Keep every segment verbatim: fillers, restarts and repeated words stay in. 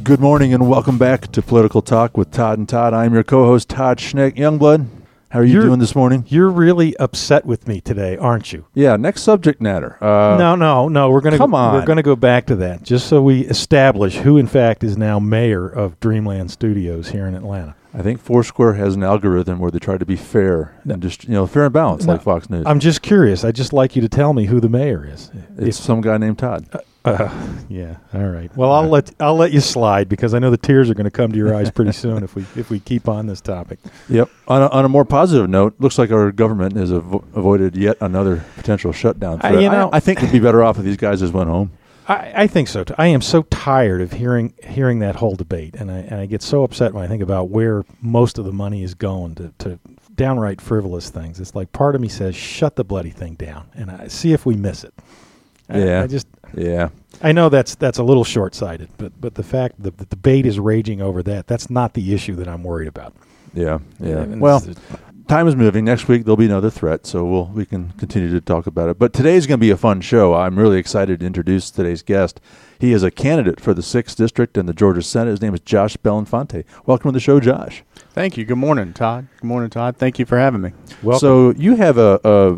Good morning and welcome back to Political Talk with Todd and Todd. I'm your co-host, Todd Schneck. Youngblood, how are you you're, doing this morning? You're really upset with me today, aren't you? Yeah, next subject matter. Uh, no, no, no. We're going to come on. We're going to go back to that just so we establish who, in fact, is now mayor of Dreamland Studios here in Atlanta. I think Foursquare has an algorithm where they try to be fair and just, you know, fair and balanced, no, like Fox News. I'm just curious. I'd just like you to tell me who the mayor is. It's if, some guy named Todd. Uh, uh, yeah. All right. Well, I'll let I'll let you slide because I know the tears are going to come to your eyes pretty soon if we if we keep on this topic. Yep. On a, on a more positive note, looks like our government has avo- avoided yet another potential shutdown threat. I, you know, I, I think we'd be better off if these guys just went home. I, I think so too. I am so tired of hearing hearing that whole debate, and I and I get so upset when I think about where most of the money is going to, to downright frivolous things. It's like part of me says, "Shut the bloody thing down," and I see if we miss it. Yeah. I, I just yeah. I know that's that's a little short-sighted, but but the fact that the debate is raging over that, that's not the issue that I'm worried about. Yeah. Yeah. And well. it's- Time is moving. Next week there'll be another threat, so we'll we can continue to talk about it. But today's going to be a fun show. I'm really excited to introduce today's guest. He is a candidate for the sixth District in the Georgia Senate. His name is Josh Belinfante. Welcome to the show, Josh. Thank you. Good morning, Todd. Good morning, Todd. Thank you for having me. Welcome. So you have a, a uh,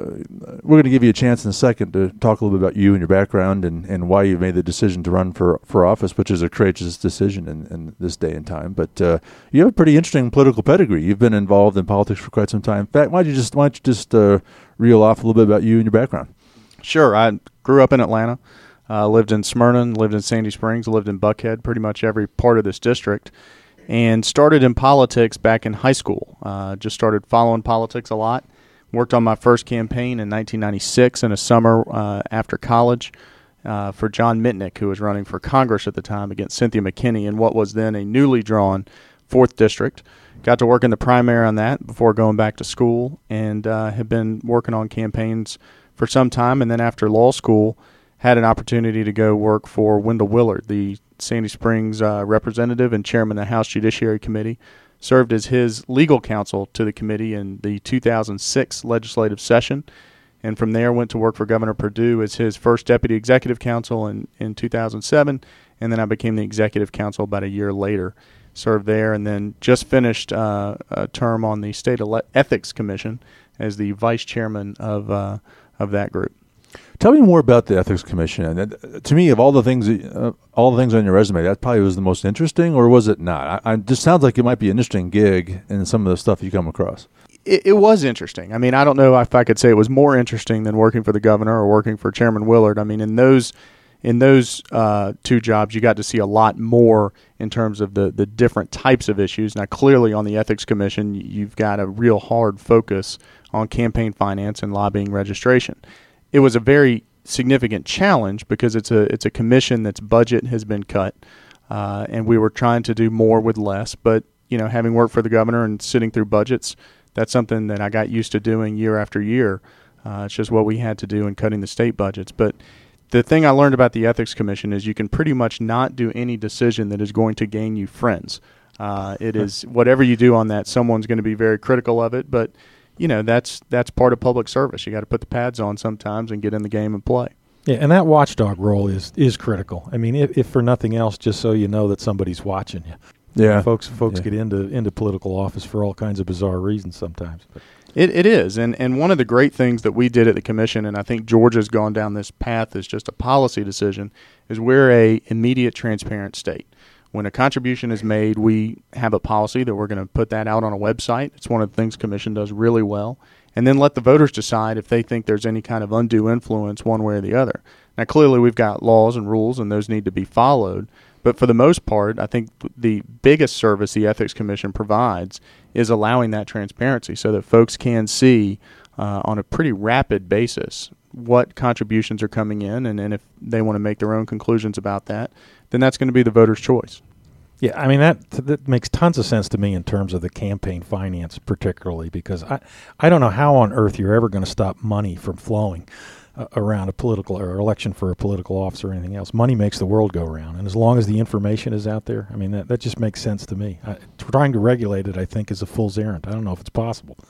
we're going to give you a chance in a second to talk a little bit about you and your background and, and why you made the decision to run for, for office, which is a courageous decision in, in this day and time. But uh, you have a pretty interesting political pedigree. You've been involved in politics for quite some time. In fact, why don't you just why don't you just uh, reel off a little bit about you and your background? Sure. I grew up in Atlanta, uh, lived in Smyrna, lived in Sandy Springs, lived in Buckhead, pretty much every part of this district, and started in politics back in high school. Uh, just started following politics a lot. Worked on my first campaign in nineteen ninety-six in a summer uh, after college uh, for John Mitnick, who was running for Congress at the time against Cynthia McKinney in what was then a newly drawn fourth District. Got to work in the primary on that before going back to school, and uh, have been working on campaigns for some time. And then after law school, had an opportunity to go work for Wendell Willard, the Sandy Springs uh, representative and chairman of the House Judiciary Committee. Served as his legal counsel to the committee in the two thousand six legislative session. And from there went to work for Governor Perdue as his first deputy executive counsel in, in two thousand seven. And then I became the executive counsel about a year later. Served there, and then just finished uh, a term on the State Ele- Ethics Commission as the vice chairman of uh, of that group. Tell me more about the Ethics Commission. And uh, to me, of all the things, uh, all the things on your resume, that probably was the most interesting, or was it not? I, I just sounds like it might be an interesting gig in some of the stuff you come across. It, it was interesting. I mean, I don't know if I could say it was more interesting than working for the governor or working for Chairman Willard. I mean, in those in those uh, two jobs, you got to see a lot more in terms of the, the different types of issues. Now, clearly on the Ethics Commission, you've got a real hard focus on campaign finance and lobbying registration. It was a very significant challenge because it's a it's a commission that's budget has been cut, uh, and we were trying to do more with less. But you know, having worked for the governor and sitting through budgets, that's something that I got used to doing year after year. Uh, it's just what we had to do in cutting the state budgets. But the thing I learned about the Ethics Commission is you can pretty much not do any decision that is going to gain you friends. Uh, it is whatever you do on that, someone's going to be very critical of it, but you know, that's that's part of public service. You got to put the pads on sometimes and get in the game and play. Yeah, and that watchdog role is is critical. I mean, if, if for nothing else, just so you know that somebody's watching you. Yeah, folks folks yeah. get into into political office for all kinds of bizarre reasons sometimes. But. It it is, and and one of the great things that we did at the commission, and I think Georgia's gone down this path as just a policy decision, is we're a immediate, transparent state. When a contribution is made, we have a policy that we're going to put that out on a website. It's one of the things the commission does really well. And then let the voters decide if they think there's any kind of undue influence one way or the other. Now, clearly, we've got laws and rules, and those need to be followed. But for the most part, I think the biggest service the Ethics Commission provides is allowing that transparency so that folks can see uh, on a pretty rapid basis what contributions are coming in, and, and if they want to make their own conclusions about that, then that's going to be the voter's choice. Yeah, I mean, that that makes tons of sense to me in terms of the campaign finance particularly, because I, I don't know how on earth you're ever going to stop money from flowing uh, around a political or election for a political office or anything else. Money makes the world go round, and as long as the information is out there, I mean, that, that just makes sense to me. I, trying to regulate it, I think, is a fool's errand. I don't know if it's possible.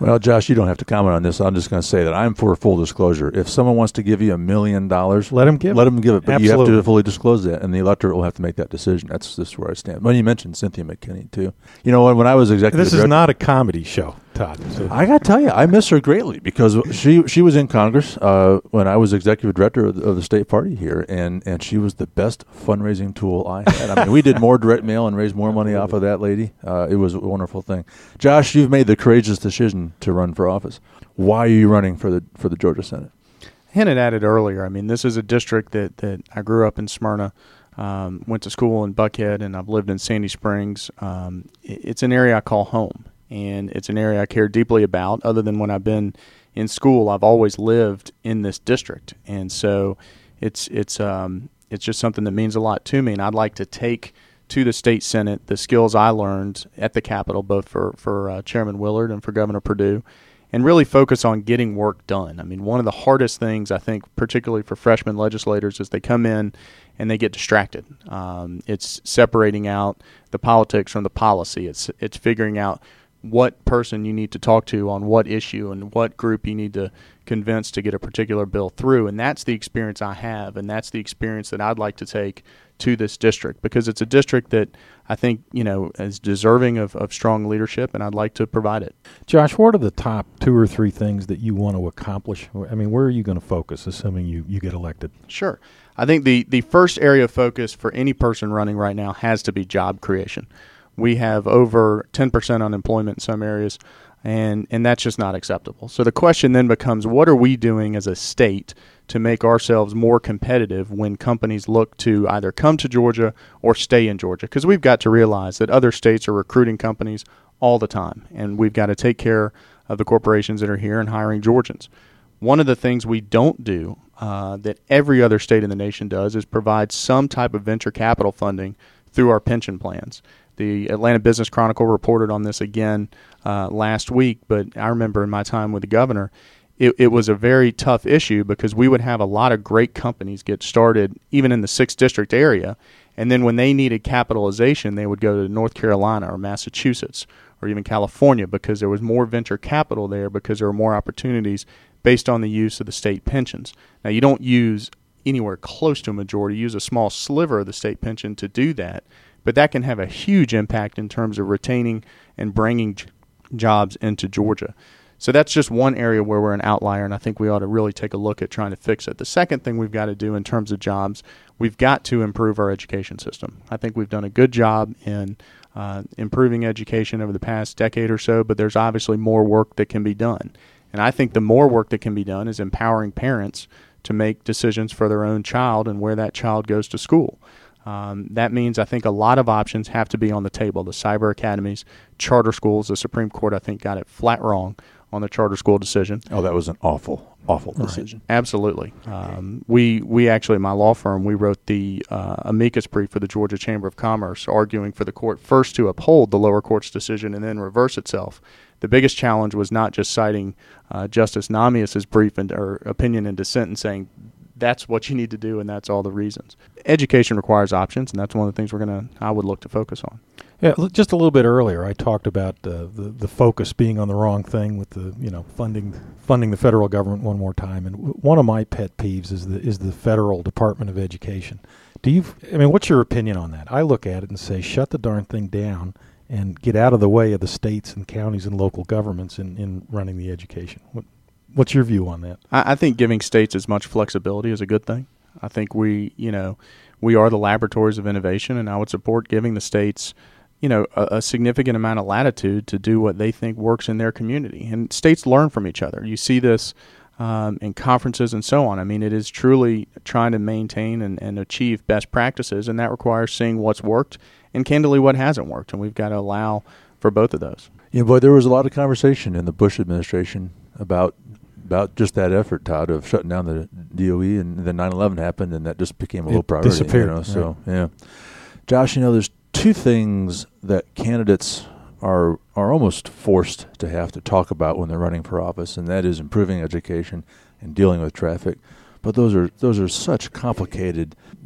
Well, Josh, you don't have to comment on this. I'm just going to say that I'm for full disclosure. If someone wants to give you a million dollars, let them give let it. them give it. But Absolutely. you have to fully disclose that, and the electorate will have to make that decision. That's just where I stand. When you mentioned Cynthia McKinney too, you know, when, when I was executive This director, is not a comedy show, Todd. So I got to tell you, I miss her greatly because she she was in Congress uh, when I was executive director of the, of the state party here, and, and she was the best fundraising tool I had. I mean, we did more direct mail and raised more money off of that lady. Uh, it was a wonderful thing. Josh, you've made the courageous decision to run for office. Why are you running for the for the Georgia Senate? I hinted at it earlier. I mean, this is a district that, that I grew up in Smyrna, um, went to school in Buckhead, and I've lived in Sandy Springs. Um, it's an area I call home, and it's an area I care deeply about. Other than when I've been in school, I've always lived in this district, and so it's it's um, it's just something that means a lot to me, and I'd like to take to the state Senate the skills I learned at the Capitol, both for, for uh, Chairman Willard and for Governor Perdue, and really focus on getting work done. I mean, one of the hardest things, I think, particularly for freshman legislators, is they come in and they get distracted. Um, it's separating out the politics from the policy. It's it's figuring out what person you need to talk to on what issue and what group you need to convince to get a particular bill through. And that's the experience I have, and that's the experience that I'd like to take to this district, because it's a district that I think, you know, is deserving of, of strong leadership, and I'd like to provide it. Josh, what are the top two or three things that you want to accomplish? I mean, where are you going to focus, assuming you, you get elected? Sure. I think the, the first area of focus for any person running right now has to be job creation. We have over ten percent unemployment in some areas, and, and that's just not acceptable. So the question then becomes, what are we doing as a state to make ourselves more competitive when companies look to either come to Georgia or stay in Georgia? Because we've got to realize that other states are recruiting companies all the time, and we've got to take care of the corporations that are here and hiring Georgians. One of the things we don't do uh, that every other state in the nation does is provide some type of venture capital funding through our pension plans. The Atlanta Business Chronicle reported on this again uh, last week, but I remember in my time with the governor, it, it was a very tough issue because we would have a lot of great companies get started even in the sixth District area, and then when they needed capitalization, they would go to North Carolina or Massachusetts or even California because there was more venture capital there because there were more opportunities based on the use of the state pensions. Now, you don't use anywhere close to a majority. You use a small sliver of the state pension to do that, but that can have a huge impact in terms of retaining and bringing j- jobs into Georgia. So that's just one area where we're an outlier, and I think we ought to really take a look at trying to fix it. The second thing we've got to do in terms of jobs, we've got to improve our education system. I think we've done a good job in uh, improving education over the past decade or so, but there's obviously more work that can be done. And I think the more work that can be done is empowering parents to make decisions for their own child and where that child goes to school. Um, that means I think a lot of options have to be on the table. The cyber academies, charter schools, the Supreme Court, I think, got it flat wrong on the charter school decision. Oh, that was an awful, awful decision. Right. Absolutely. Um, we we actually, my law firm, we wrote the uh, amicus brief for the Georgia Chamber of Commerce, arguing for the court first to uphold the lower court's decision and then reverse itself. The biggest challenge was not just citing uh, Justice Namias's brief and, or opinion and dissent and saying that's what you need to do and that's all the reasons. Education requires options, and that's one of the things we're gonna I would look to focus on. Yeah, just a little bit earlier, I talked about uh, the the focus being on the wrong thing with the you know funding funding the federal government one more time. And w- one of my pet peeves is the is the federal Department of Education. Do you? I mean, what's your opinion on that? I look at it and say, shut the darn thing down and get out of the way of the states and counties and local governments in, in running the education. What, what's your view on that? I, I think giving states as much flexibility is a good thing. I think we, you know, we are the laboratories of innovation, and I would support giving the states, you know, a, a significant amount of latitude to do what they think works in their community. And states learn from each other. You see this um, in conferences and so on. I mean, it is truly trying to maintain and, and achieve best practices, and that requires seeing what's worked and candidly what hasn't worked, and we've got to allow for both of those. Yeah, boy, there was a lot of conversation in the Bush administration about about just that effort, Todd, of shutting down the D O E, and then nine eleven happened, and that just became a low It priority. disappeared, You know, so, right. yeah. Josh, you know, there's two things that candidates are are almost forced to have to talk about when they're running for office, and that is improving education and dealing with traffic. But those are those are such complicated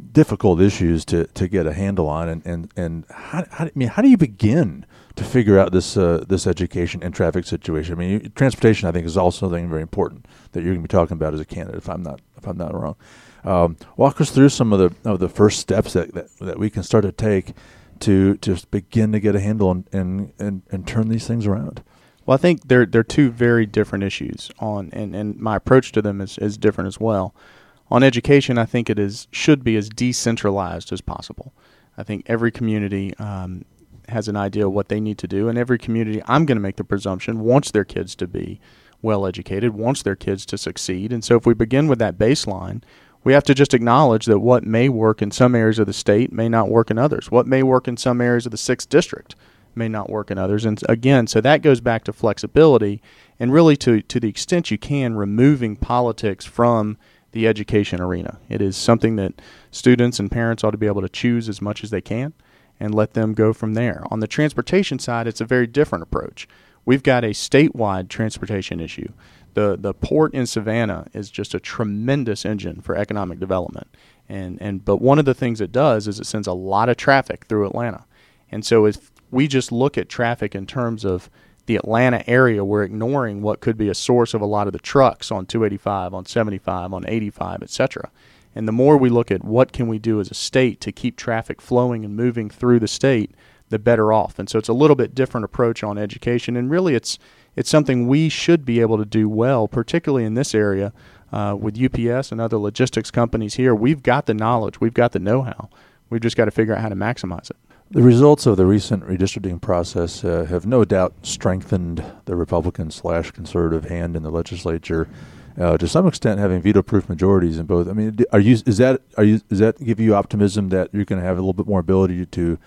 difficult issues to, to get a handle on, and and and how, how I mean, how do you begin to figure out this uh, this education and traffic situation? I mean, transportation, I think, is also something very important that you're going to be talking about as a candidate, if I'm not if I'm not wrong. Um, walk us through some of the of the first steps that, that, that we can start to take to to begin to get a handle on, and, and and turn these things around. Well, I think they're they're two very different issues on, and, and my approach to them is, is different as well. On education, I think it is should be as decentralized as possible. I think every community um, has an idea of what they need to do, and every community, I'm going to make the presumption, wants their kids to be well educated, wants their kids to succeed. And so if we begin with that baseline, we have to just acknowledge that what may work in some areas of the state may not work in others. What may work in some areas of the sixth district may not work in others. And again, so that goes back to flexibility and really to, to the extent you can, removing politics from the education arena. It is something that students and parents ought to be able to choose as much as they can and let them go from there. On the transportation side, it's a very different approach. We've got a statewide transportation issue. The the port in Savannah is just a tremendous engine for economic development. And and but one of the things it does is it sends a lot of traffic through Atlanta. And so if we just look at traffic in terms of the Atlanta area, we're ignoring what could be a source of a lot of the trucks on two eighty-five, on seventy-five, on eighty-five, et cetera. And the more we look at what can we do as a state to keep traffic flowing and moving through the state, the better off. And so it's a little bit different approach on education, and really it's it's something we should be able to do well, particularly in this area uh, with U P S and other logistics companies here. We've got the knowledge, we've got the know-how. We've just got to figure out how to maximize it. The results of the recent redistricting process uh, have no doubt strengthened the Republican slash conservative hand in the legislature, uh, to some extent having veto-proof majorities in both. I mean, are you is that are you does that give you optimism that you're going to have a little bit more ability to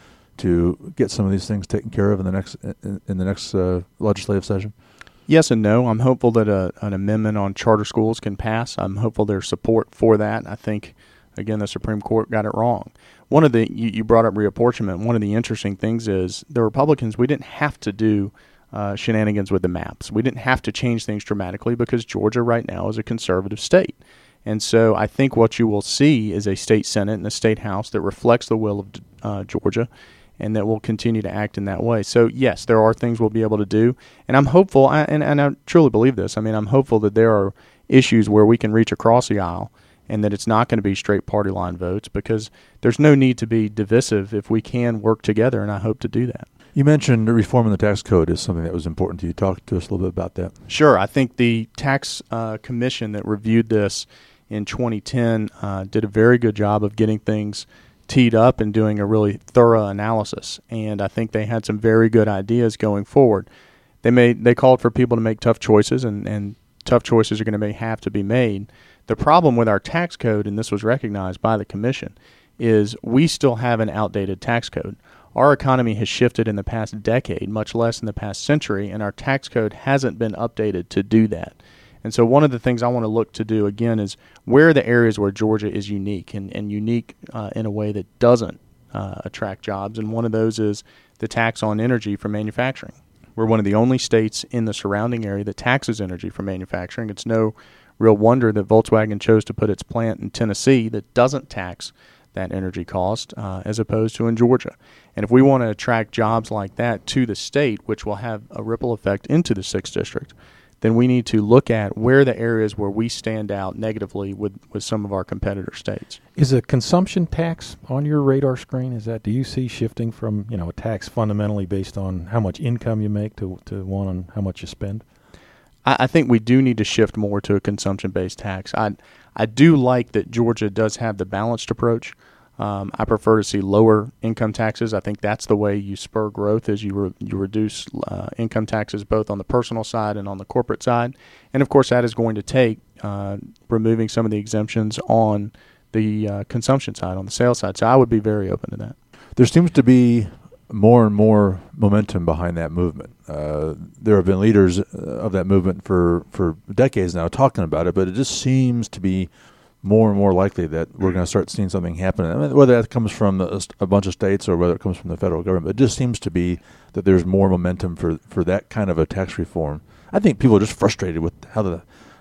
to get some of these things taken care of in the next in, in the next uh, legislative session? Yes and no. I'm hopeful that a, an amendment on charter schools can pass. I'm hopeful there's support for that. I think, again, the Supreme Court got it wrong. One of the, you, you brought up reapportionment. One of the interesting things is the Republicans, we didn't have to do uh, shenanigans with the maps. We didn't have to change things dramatically because Georgia right now is a conservative state. And so I think what you will see is a state Senate and a state House that reflects the will of uh, Georgia, and that will continue to act in that way. So, yes, there are things we'll be able to do. And I'm hopeful, I, and, and I truly believe this, I mean, I'm hopeful that there are issues where we can reach across the aisle and that it's not going to be straight party line votes, because there's no need to be divisive if we can work together, and I hope to do that. You mentioned reforming the tax code is something that was important to you. Talk to us a little bit about that. Sure. I think the tax uh, commission that reviewed this in twenty ten uh, did a very good job of getting things teed up and doing a really thorough analysis, and I think they had some very good ideas going forward. They made they called for people to make tough choices, and, and tough choices are going to have to be made. The problem with our tax code, and this was recognized by the commission, is we still have an outdated tax code. Our economy has shifted in the past decade, much less in the past century, and our tax code hasn't been updated to do that. And so one of the things I want to look to do, again, is where are the areas where Georgia is unique, and, and unique uh, in a way that doesn't uh, attract jobs. And one of those is the tax on energy for manufacturing. We're one of the only states in the surrounding area that taxes energy for manufacturing. It's no real wonder that Volkswagen chose to put its plant in Tennessee that doesn't tax that energy cost uh, as opposed to in Georgia. And if we want to attract jobs like that to the state, which will have a ripple effect into the sixth district, then we need to look at where the areas where we stand out negatively with, with some of our competitor states. Is a consumption tax on your radar screen? Is that, do you see shifting from, you know, a tax fundamentally based on how much income you make to, to one on how much you spend? I, I think we do need to shift more to a consumption-based tax. I I do like that Georgia does have the balanced approach. Um, I prefer to see lower income taxes. I think that's the way you spur growth, is you re- you reduce uh, income taxes both on the personal side and on the corporate side. And, of course, that is going to take uh, removing some of the exemptions on the uh, consumption side, on the sales side. So I would be very open to that. There seems to be more and more momentum behind that movement. Uh, there have been leaders of that movement for, for decades now talking about it, but it just seems to be more and more likely that we're going to start seeing something happen. I mean, whether that comes from a, a bunch of states or whether it comes from the federal government, it just seems to be that there's more momentum for, for that kind of a tax reform. I think people are just frustrated with how the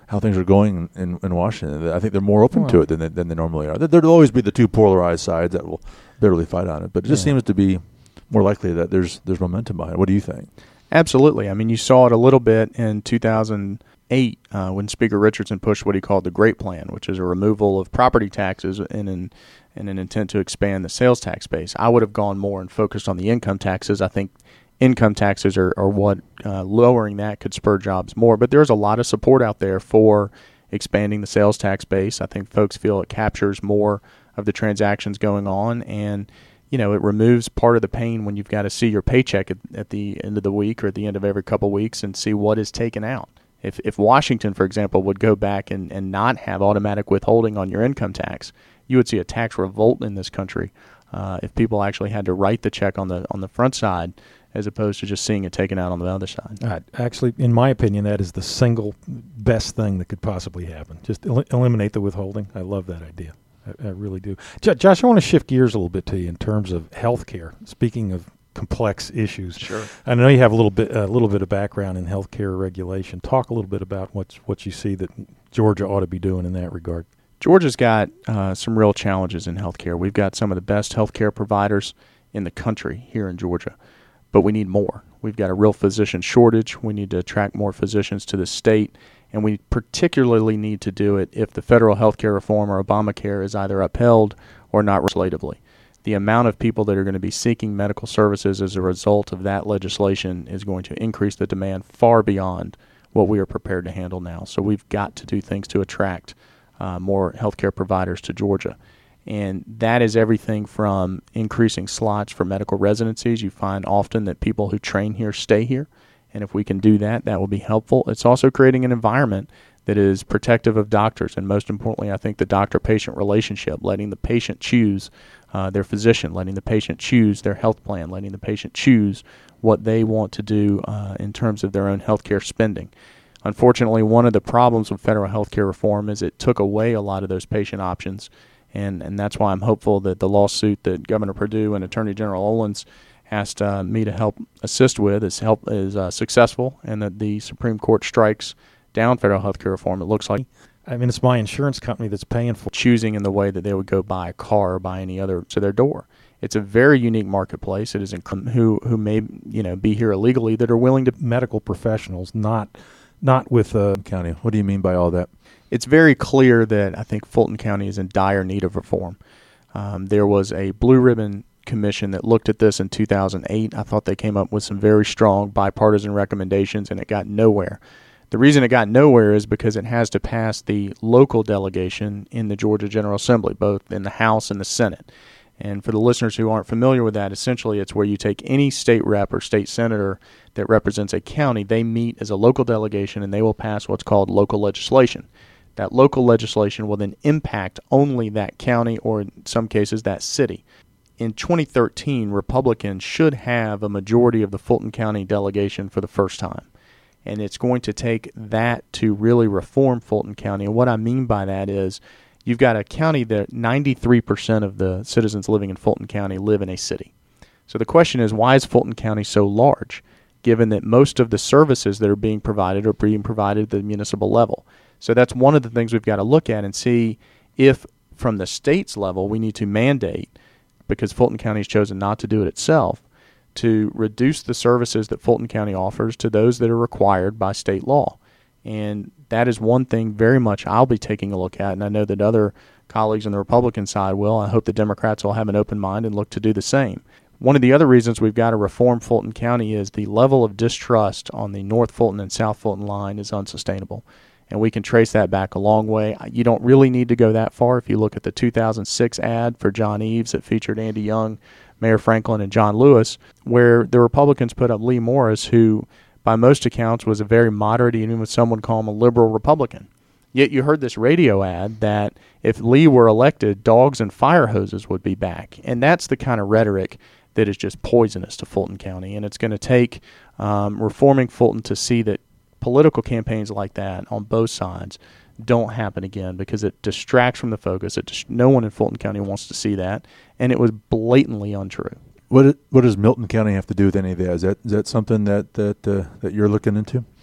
how things are going in, in Washington. I think they're more open Well, to it than they, than they normally are. There, there'll always be the two polarized sides that will bitterly fight on it, but it just Yeah. seems to be more likely that there's there's momentum behind it. What do you think? Absolutely. I mean, you saw it a little bit in two thousand eight uh, when Speaker Richardson pushed what he called the Great Plan, which is a removal of property taxes in an, in an intent to expand the sales tax base. I would have gone more and focused on the income taxes. I think income taxes are, are what uh, lowering that could spur jobs more. But there's a lot of support out there for expanding the sales tax base. I think folks feel it captures more of the transactions going on, and you know, it removes part of the pain when you've got to see your paycheck at, at the end of the week or at the end of every couple of weeks and see what is taken out. If if Washington, for example, would go back and, and not have automatic withholding on your income tax, you would see a tax revolt in this country uh, if people actually had to write the check on the on the front side as opposed to just seeing it taken out on the other side. Uh, actually, in my opinion, that is the single best thing that could possibly happen. Just el- eliminate the withholding. I love that idea. I, I really do. J- Josh, I want to shift gears a little bit to you in terms of health care. Speaking of complex issues, Sure. I know you have a little bit a little bit of background in healthcare regulation. Talk a little bit about what's what you see that Georgia ought to be doing in that regard. Georgia's got uh, some real challenges in healthcare. We've got some of the best healthcare providers in the country here in Georgia, but we need more. We've got a real physician shortage. We need to attract more physicians to the state, and we particularly need to do it if the federal healthcare reform or Obamacare is either upheld or not legislatively. The amount of people that are going to be seeking medical services as a result of that legislation is going to increase the demand far beyond what we are prepared to handle now. So we've got to do things to attract uh, more healthcare providers to Georgia. And that is everything from increasing slots for medical residencies. You find often that people who train here stay here. And if we can do that, that will be helpful. It's also creating an environment that is protective of doctors. And most importantly, I think the doctor-patient relationship, letting the patient choose uh, their physician, letting the patient choose their health plan, letting the patient choose what they want to do uh, in terms of their own health care spending. Unfortunately, one of the problems with federal health care reform is it took away a lot of those patient options. And and that's why I'm hopeful that the lawsuit that Governor Perdue and Attorney General Olins asked uh, me to help assist with is help is uh, successful, and that the Supreme Court strikes down federal health care reform. It looks like I mean, it's my insurance company that's paying for choosing in the way that they would go buy a car or buy any other to their door. It's a very unique marketplace. It is inc- who who may you know be here illegally that are willing to. medical professionals, not not with uh, County. What do you mean by all that? It's very clear that I think Fulton County is in dire need of reform. Um, there was a blue ribbon commission that looked at this in two thousand eight. I thought they came up with some very strong bipartisan recommendations, and it got nowhere. The reason it got nowhere is because it has to pass the local delegation in the Georgia General Assembly, both in the House and the Senate. And for the listeners who aren't familiar with that, essentially it's where you take any state rep or state senator that represents a county, they meet as a local delegation, and they will pass what's called local legislation. That local legislation will then impact only that county or, in some cases, that city. In twenty thirteen, Republicans should have a majority of the Fulton County delegation for the first time. And it's going to take that to really reform Fulton County. And what I mean by that is you've got a county that ninety-three percent of the citizens living in Fulton County live in a city. So the question is, why is Fulton County so large, given that most of the services that are being provided are being provided at the municipal level? So that's one of the things we've got to look at and see if, from the state's level, we need to mandate, because Fulton County has chosen not to do it itself, to reduce the services that Fulton County offers to those that are required by state law. And that is one thing very much I'll be taking a look at, and I know that other colleagues on the Republican side will. I hope the Democrats will have an open mind and look to do the same. One of the other reasons we've got to reform Fulton County is the level of distrust on the North Fulton and South Fulton line is unsustainable. And we can trace that back a long way. You don't really need to go that far. If you look at the two thousand six ad for John Eves that featured Andy Young, Mayor Franklin, and John Lewis, where the Republicans put up Lee Morris, who by most accounts was a very moderate, even some would call him a liberal Republican. Yet you heard this radio ad that if Lee were elected, dogs and fire hoses would be back. And that's the kind of rhetoric that is just poisonous to Fulton County. And it's going to take um, reforming Fulton to see that political campaigns like that on both sides don't happen again, because it distracts from the focus. It just, no one in Fulton County wants to see that, and it was blatantly untrue. What what does Milton County have to do with any of that? Is that is that something that that uh, that you're looking into?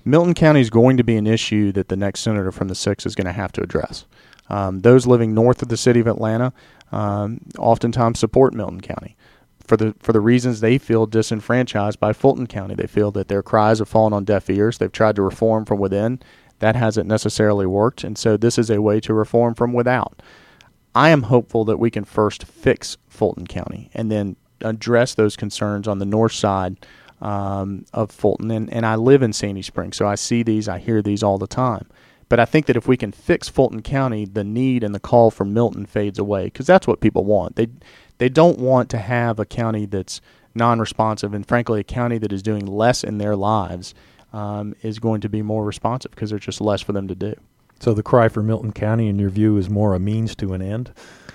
Milton County is going to be an issue that the next senator from the sixth is going to have to address. Um, those living north of the city of Atlanta um, oftentimes support Milton County for the for the reasons they feel disenfranchised by Fulton County. They feel that their cries have fallen on deaf ears. They've tried to reform from within. That hasn't necessarily worked, and so this is a way to reform from without. I am hopeful that we can first fix Fulton County and then address those concerns on the north side um, of Fulton. And, and I live in Sandy Springs, so I see these, I hear these all the time. But I think that if we can fix Fulton County, the need and the call for Milton fades away, because that's what people want. They they don't want to have a county that's non-responsive, and frankly, a county that is doing less in their lives um, is going to be more responsive because there's just less for them to do. So the cry for Milton County, in your view, is more a means to an end?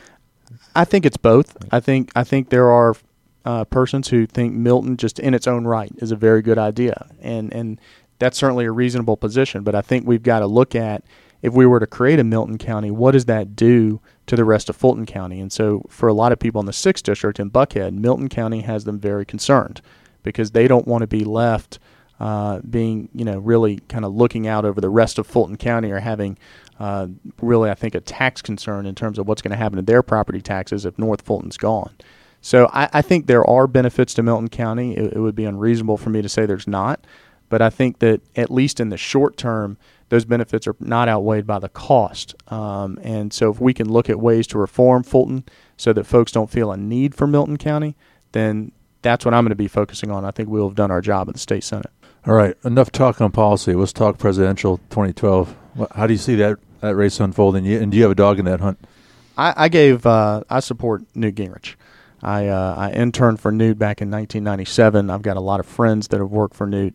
I think it's both. I think I think there are uh, persons who think Milton just in its own right is a very good idea, and and that's certainly a reasonable position. But I think we've got to look at, if we were to create a Milton County, what does that do to the rest of Fulton County? And so for a lot of people in the sixth District in Buckhead, Milton County has them very concerned because they don't want to be left uh, being, you know, really kind of looking out over the rest of Fulton County, or having uh, really, I think, a tax concern in terms of what's going to happen to their property taxes if North Fulton's gone. So I, I think there are benefits to Milton County. It, it would be unreasonable for me to say there's not. But I think that at least in the short term, those benefits are not outweighed by the cost. Um, and so if we can look at ways to reform Fulton so that folks don't feel a need for Milton County, then that's what I'm going to be focusing on. I think we'll have done our job in the state Senate. All right, enough talk on policy. Let's talk presidential twenty twelve. How do you see that, that race unfolding? And do you have a dog in that hunt? I, I gave uh, I support Newt Gingrich. I uh, I interned for Newt back in nineteen ninety-seven. I've got a lot of friends that have worked for Newt.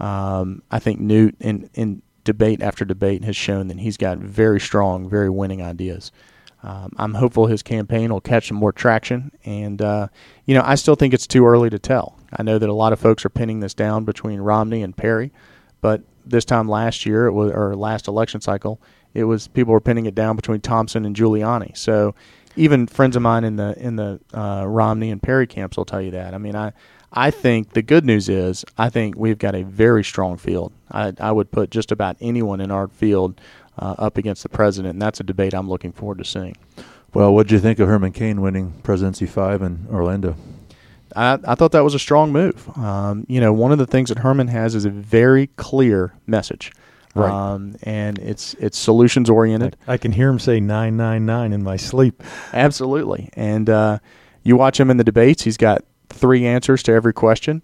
Um, I think Newt, in, in debate after debate, has shown that he's got very strong, very winning ideas. Um, I'm hopeful his campaign will catch some more traction. And, uh, you know, I still think it's too early to tell. I know that a lot of folks are pinning this down between Romney and Perry. But this time last year, it was, or last election cycle, it was people were pinning it down between Thompson and Giuliani. So even friends of mine in the in the uh, Romney and Perry camps will tell you that. I mean, I I think the good news is I think we've got a very strong field. I, I would put just about anyone in our field uh, up against the president, and that's a debate I'm looking forward to seeing. Well, what did you think of Herman Cain winning Presidency five in Orlando? I, I thought that was a strong move. Um, you know, one of the things that Herman has is a very clear message. Right. Um, and it's it's solutions oriented. I, I can hear him say nine nine nine in my sleep. Absolutely. And uh, you watch him in the debates, he's got three answers to every question.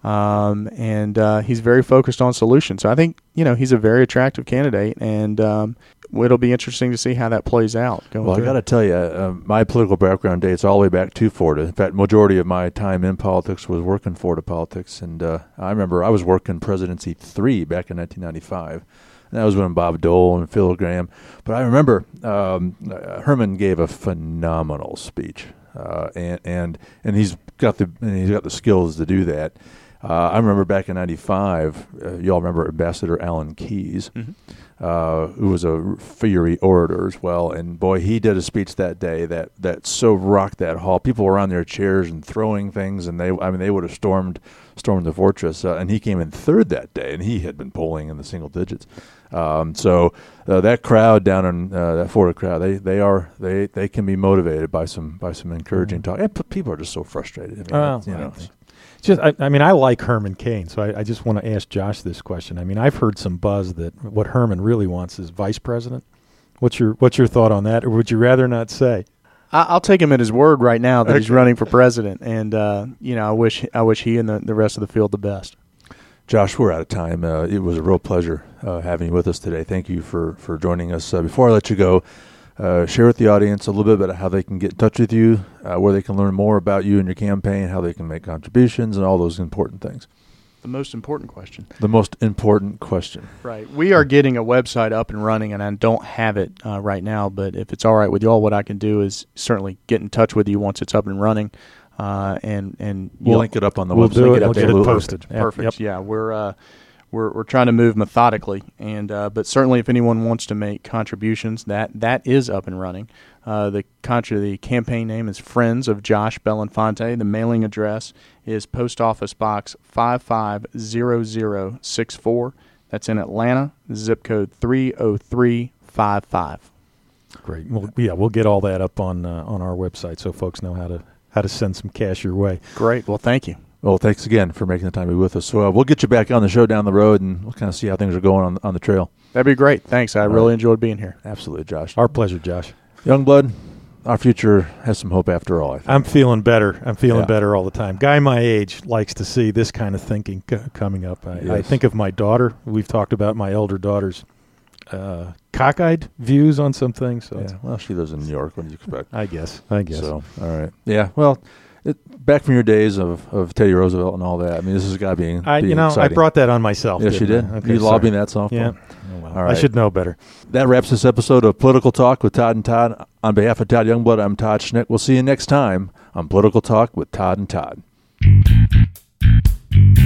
Um, and uh, he's very focused on solutions. So I think, you know, he's a very attractive candidate, and um, it'll be interesting to see how that plays out. Going well, through. I got to tell you, uh, my political background dates all the way back to Florida. In fact, majority of my time in politics was working Florida politics. And uh, I remember I was working Presidency three back in nineteen ninety-five. And that was when Bob Dole and Phil Gramm. But I remember um, uh, Herman gave a phenomenal speech, uh, and and and he's got the and he's got the skills to do that. Uh, I remember back in ninety-five, uh, you all remember Ambassador Alan Keyes, mm-hmm. uh, who was a fiery orator as well. And boy, he did a speech that day that, that so rocked that hall. People were on their chairs and throwing things, and they I mean they would have stormed stormed the fortress. Uh, and he came in third that day, and he had been polling in the single digits. Um, so uh, that crowd down in uh, that Florida crowd, they they are they, they can be motivated by some by some encouraging mm-hmm. talk. And p- people are just so frustrated. I mean, oh, you know. Just, I, I mean, I like Herman Cain, so I, I just want to ask Josh this question. I mean, I've heard some buzz that what Herman really wants is vice president. What's your What's your thought on that, or would you rather not say? I'll take him at his word right now that okay. he's running for president, and uh, you know, I wish I wish he and the, the rest of the field the best. Josh, we're out of time. Uh, it was a real pleasure uh, having you with us today. Thank you for for joining us. Uh, before I let you go, Uh, share with the audience a little bit about how they can get in touch with you, uh, where they can learn more about you and your campaign, how they can make contributions, and all those important things. The most important question. The most important question. Right. We are getting a website up and running, and I don't have it uh, right now, but if it's all right with you all, what I can do is certainly get in touch with you once it's up and running. Uh, and and We'll link it up on the we'll website. Do it. Get We'll get it posted. Perfect. Yep. Yeah, we're uh, we're we're trying to move methodically, and uh, but certainly if anyone wants to make contributions, that that is up and running. Uh, the contra- the campaign name is Friends of Josh Belinfante. The mailing address is Post Office Box five five zero zero six four, That's in Atlanta, zip code three oh three five five. Great. Well, yeah, we'll get all that up on uh, on our website so folks know how to how to send some cash your way. Great. Well, thank you. Well, thanks again for making the time to be with us. So uh, we'll get you back on the show down the road, and we'll kind of see how things are going on on the trail. That'd be great. Thanks. I All really right. enjoyed being here. Absolutely, Josh. Our pleasure, Josh. Youngblood, our future has some hope after all, I think. I'm feeling better. I'm feeling Yeah. better all the time. Guy my age likes to see this kind of thinking c- coming up. I, I Yes. think of my daughter. We've talked about my elder daughter's uh, cockeyed views on some things. So it's- Yeah, well, she lives in New York. What do you expect? I guess. I guess. So, all right. Yeah, well, it, back from your days of, of Teddy Roosevelt and all that, I mean, this has got to be, I, be you know, exciting. I brought that on myself. Yes, you didn't did. I? Okay, you sorry. lobbying that softball. Yeah. Oh, well. All I right. should know better. That wraps this episode of Political Talk with Todd and Todd. On behalf of Todd Youngblood, I'm Todd Schnick. We'll see you next time on Political Talk with Todd and Todd.